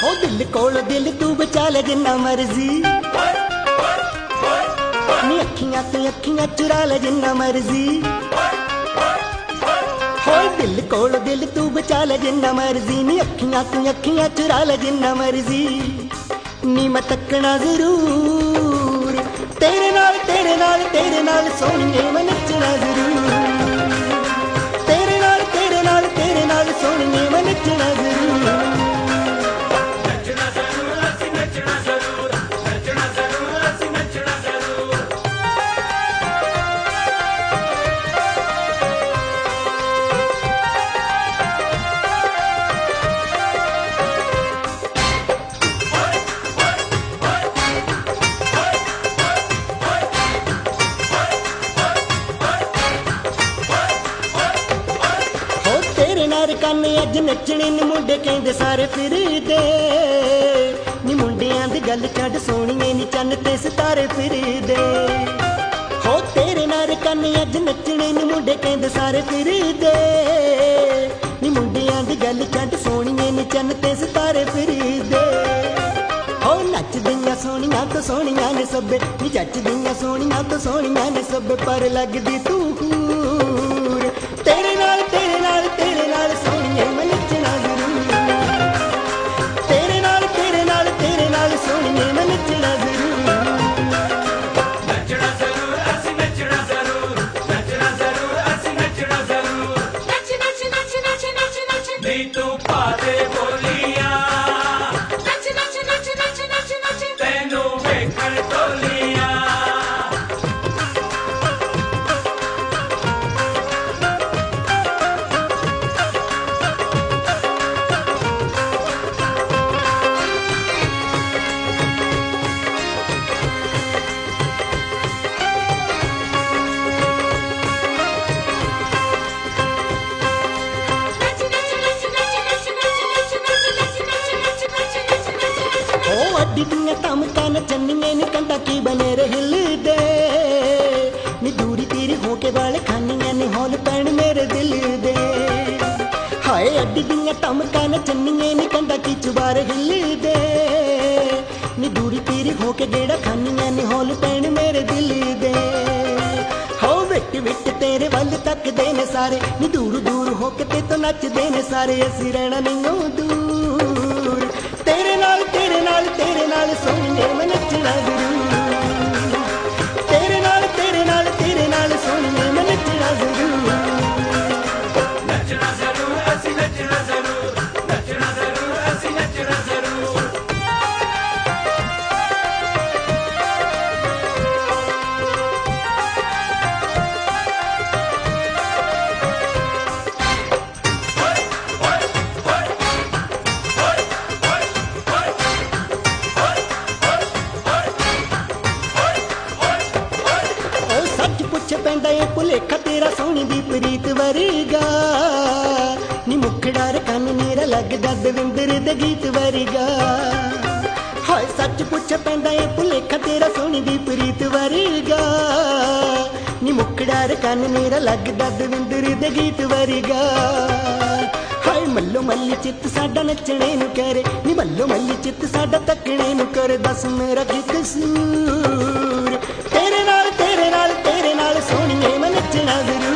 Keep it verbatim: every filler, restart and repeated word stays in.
ओ दिल कोल दिल तू बचा ले जिन्ना मर्जी, नी अखियां तू अखियां चुरा ले जिन्ना मर्जी। हो दिल कोल दिल तू बचा ले जिन्ना मर्जी, नी अखियां तू अखियां चुरा ले जिन्ना मर्जी। नी मैं तकना जरूर तेरे नाल तेरे नाल तेरे नाल सोहणिए मैं नचना जरूर, तेरे नाल तेरे नाल तेरे नाल सोहणिए मैं नचना जरूर। काने अज नचने नूं मुंडे कहंदे सारे फिरदे, नी मुंडियां दी गल छड्ड सोहणीए नी चन्न ते सितारे फिरदे। हो तेरे नाल काने अज नचने नूं मुंडे कहंदे सारे फिरदे, नी मुंडियां दी गल छड्ड सोहणीए नी चन्न ते सितारे फिरदे। हो नचदियां सोहणियां तो सोहणियां ने सब्बे, नी जचदियां सोहणियां तो सोहणियां ने सब्बे, पर लगदी तू हूर तेरे नाल तेरे नाल तेरे नाल सोहणिए मैं नचना जरूर, तेरे नाल तेरे नाल तेरे नाल सोहणिए मैं नचना जरूर। नचना जरूर असीं नचना जरूर, नचना जरूर असीं नचना जरूर। नच नच नच नच नच नच नी तू पा दे बोलियां, नच नच नच नच नच नच तैनूं वेखण टोलियां। अड्डियां तमका नचनिए नी कंधा की बने हिलदे, नी दूरी तेरी होके वाले खानियां नी हौल पैण मेरे दिल दे। हाय अड्डियां तमका नचनिए नी कंधा की चुबार हिलदे, नी दूरी तेरी होके गेड़ा खानियां नी हौल पैण मेरे दिल दे। हो विट विट तेरे वल तकदे ने सारे, नी दूर दूर होके ते तो नचदे ने सारे, असीं रहना नहीं दूर तेरे नाल तेरे नाल तेरे नाल सोहणिए मैं नचना जरूर, तेरे नाल तेरे नाल तेरे नाल सोहणिए मैं नचना जरूर। नचना जरूर असीं नचना जरूर, नचना जरूर असीं नचना जरूर। भुलेखा तेरा सोहनी दी प्रीत वरगा, नी मुखड़ा रखन नीरा लगदा दविंदर दे गीत वरगा। हाय सच पुछ पैंदा ए भुलेखा तेरा सोहनी दी प्रीत वरगा, नी मुखड़ा रखन नीरा लगदा दविंदर दे गीत वरगा। हाय मल्लो मल्ली चित्त साडा नचणे नूं करे, नी मल्लो मल्ली चित्त साडा तकणे नूं करे, दस मेरा की कसूर तेरे नाल तेरे नाल तेरे नाल सोहणिए मैं नचना जरूर।